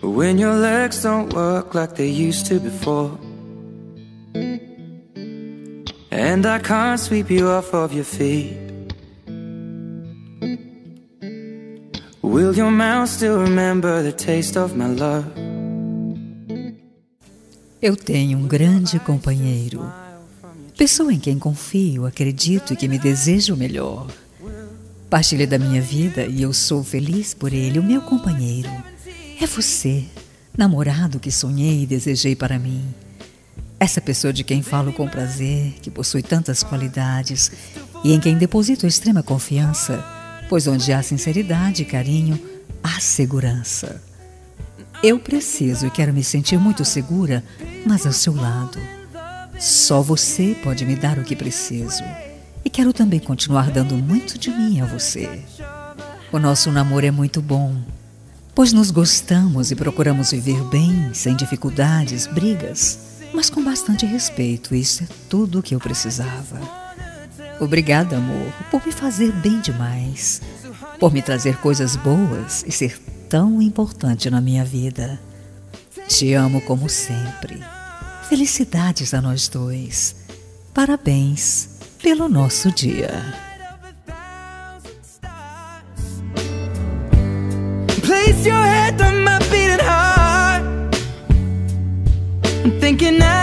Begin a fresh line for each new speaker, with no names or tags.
when your legs don't work like they used to before, and I can't sweep you off of your feet. Will your mouth still remember the taste of my love?
Eu tenho um grande companheiro, pessoa em quem confio, acredito e que me deseja o melhor. Partilha da minha vida e eu sou feliz por ele, o meu companheiro. É você, namorado que sonhei e desejei para mim. Essa pessoa de quem falo com prazer, que possui tantas qualidades e em quem deposito extrema confiança, pois onde há sinceridade e carinho, há segurança. Eu preciso e quero me sentir muito segura, mas ao seu lado. Só você pode me dar o que preciso. E quero também continuar dando muito de mim a você. O nosso namoro é muito bom, pois nos gostamos e procuramos viver bem, sem dificuldades, brigas, mas com bastante respeito. Isso é tudo o que eu precisava. Obrigada, amor, por me fazer bem demais, por me trazer coisas boas e ser tão importante na minha vida. Te amo como sempre. Felicidades a nós dois. Parabéns pelo nosso dia.
Place your head on my beating heart. I'm thinking now